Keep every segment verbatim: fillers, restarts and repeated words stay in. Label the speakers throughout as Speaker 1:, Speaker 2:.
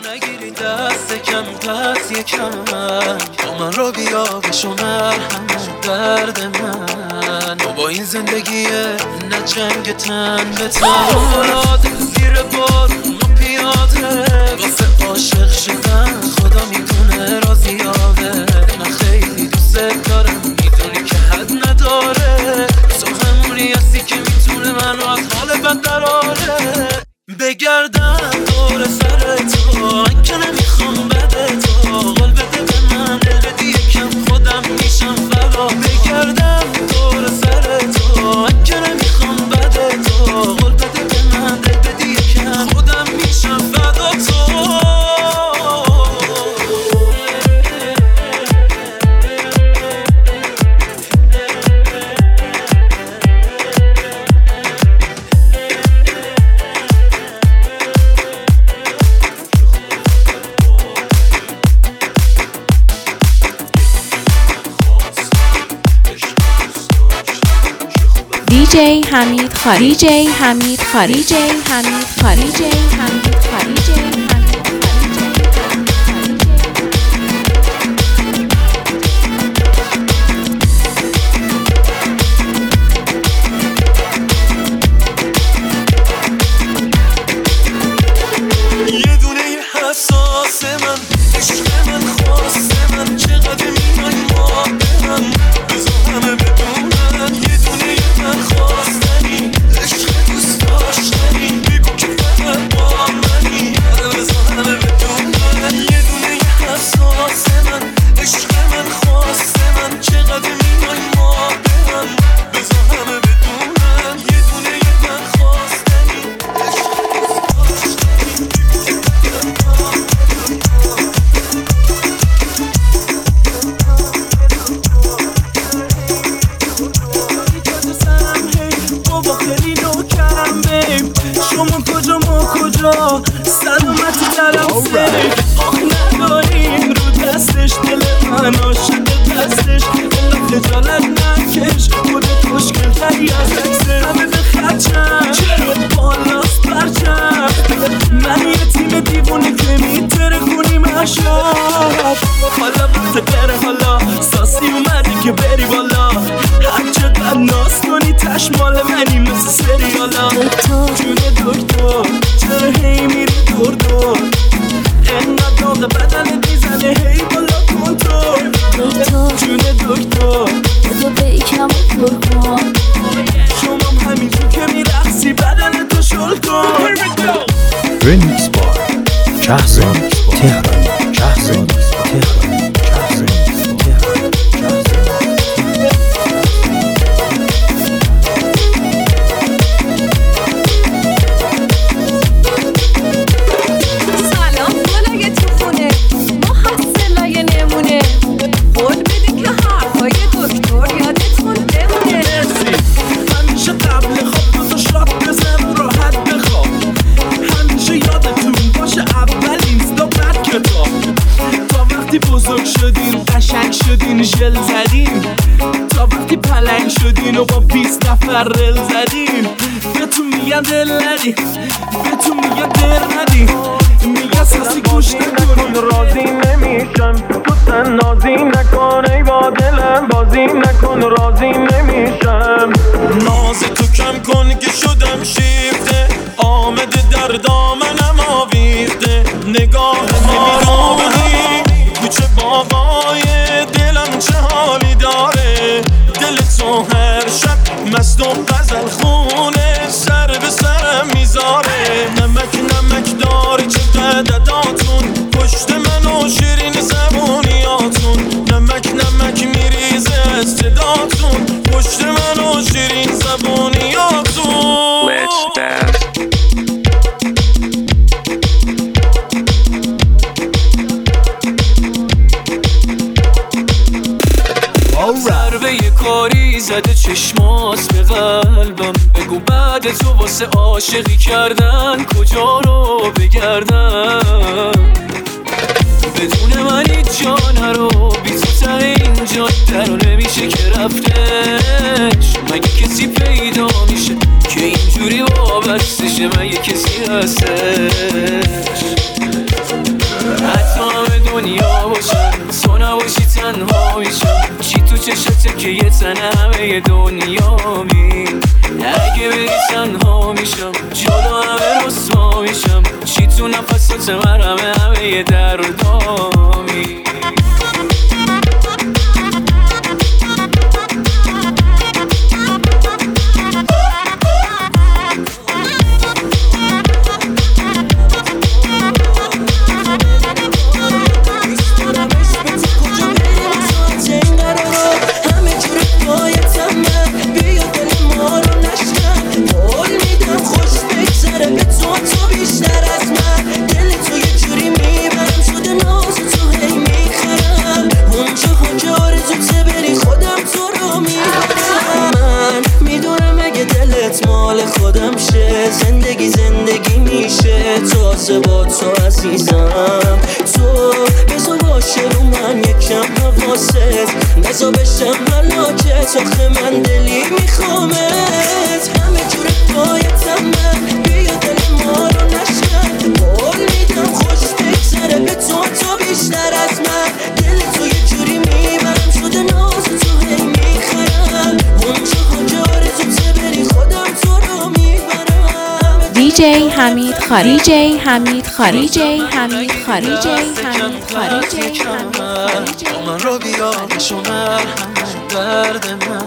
Speaker 1: نگیری دست کم پس یکم با من رو بیا بشو مرهم درد من. تو با این زندگیه نه جنگ تن به تن فولاده زیر بار ما پیاده واسه عاشق شدن خدا میدونه راضیاده. من خیلی دوست دارم میدونی که حد نداره تو همونی هستی که میتونه منو از حال بد دراره. بگردم دور سر تو که نمیخوام بده تو قول بده به من دل بدی یکم خودم میشم فدا. بگردم دور سر تو که نمیخوام بده تو قول بده به من دل بدی یکم خودم میشم فدا تو.
Speaker 2: دیجی حمید خاری دیجی حمید خاری دیجی حمید خاری دیجی حمید خاری دیجی
Speaker 1: یه دونه حساس من عشق من خواست من چقدر میای ما به هم بذار همه بدونن. یه دونه من خواستنی عشق دوست داشتنی بگو که فقط با منی بذار همه بدونن. یه دونه حساس من عشق من خواست من چقدر میای ما به هم بذار همه بدونن. یه دونه من خواستنی عشق دوست شما کجا ما کجا سلامتی درم سیف آخ نداریم رو دستش دل من عاشق دستش دل خجالت نکش خودت مشکل تری از عکسه همه به خرچم چرا بالاست برچم من یه تیم دیوونه که میتره خونیم اشراب. حالا بسه غیر حالا ساسی اومدی که بری بالا هر چقدر ناز کنی تشمال منی مثل سریالا. جون دکتر چرا هی میری دور دور اینقدر داغ بدن میزنه هی بالا کنترل. جون دکتر
Speaker 3: بذار به یکم پر کن
Speaker 1: شما همینجور که میرقصی بدن تو شل کن.
Speaker 4: رمیکس بار شهرزاد تهران شهرزاد تهران شهرزاد تهران
Speaker 5: سلام گلای تو خونه ما حسلای نمونه قول بدین که حرفای دکتر یادتون بمونه.
Speaker 1: همیشه قبل خواب دو تا شات بزن راحت بخواب همیشه یادتون باشه اول اینستا بعد کتاب. تا وقتی بزرگ شدین قشنگ شدین ژل زدین تا وقتی پلنگ شدین و با بیست نفر رل زدین بهتون میگن دل ندین بهتون میگن دل ندین میگن ساسی گوش نکنین راضی نمیشم تو تن نازی نکن ای با دلم بازی نکن راضی نمیشم. ناز تو کم کن که شدم شیفته آمده در دامنم آویخته نگاه نمیدانی کوچه باقای دلم چه حالی داره. دل تو هر شب مست و غزل خونه سر به سرم میذاره. نمک نمک داری چه قدداتون پشت من و شیرین زبونیاتون نمک نمک میریزه از صداتون پشت من و شیرین زبونیاتون. ضربه یه کاری زده چشمات به قلبم بگو بعد تو واسه عاشقی کردن کجا رو بگردم بدون من هیچ جا نرو بی تو تا اینجا درو نمیشه که رفتش مگه کسی پیدا میشه که اینجوری وابستشه مگه کسی هستش. که یه تنه همه دنیامی. اگه بری تنها میشم جلو همه رسوا میشم، چی تو نفسات من همه همه دردامی.
Speaker 6: زندگی زندگی میشه تازه با تو عزیزم. تو بزا باشه رو من یکم حواست، بزا بشم ملاکت، آخه من دلی میخوامت. همه جور پایتم من، بیا دل ما رو نشکن. قول میدم خوش بگذره به تو تو بیشتر از من. دل تو یه جوری میبرم شده ناز تو هی میخرم. اونجا کجا آرزوته بری خودم تو رو میبرم.
Speaker 2: دیجی حمید خاری دیجی حمید خاری دیجی حمید خاری دیجی حمید خاری دیجی
Speaker 1: من رو بیا بشومر درد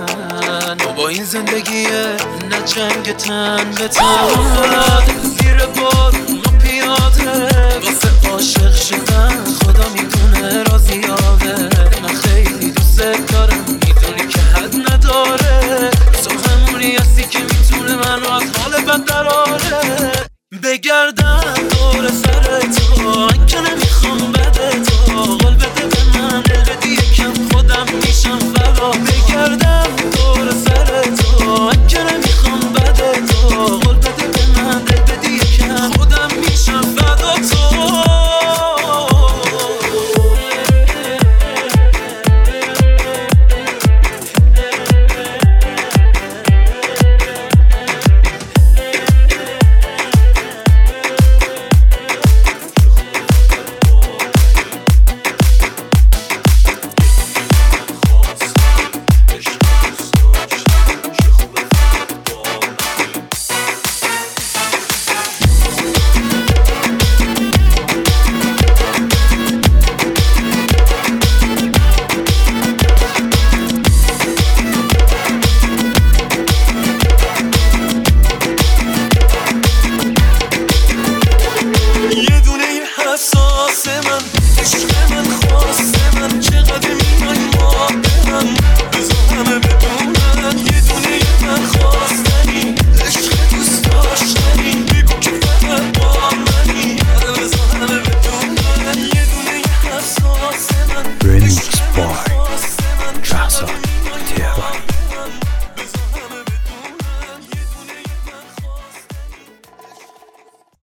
Speaker 1: من و با این زندگیه نه جنگ تن به تن. زیر بار ما پیاده واسه عاشق شدن خدا میدونه راضیاده. نه خیلی دوست دارم میدونی که حد نداره، تو همونی هستی که میتونه من رو از حال بد دراره. بگردم دور سر تو من که نمیخوام بده تو، قول بده به من دل بدی یکم خودم میشم فدا. بگردم دور سر تو من که نمیخوام بده تو، قول بده به من دل بدی یکم خودم میشم فدا تو. عشق من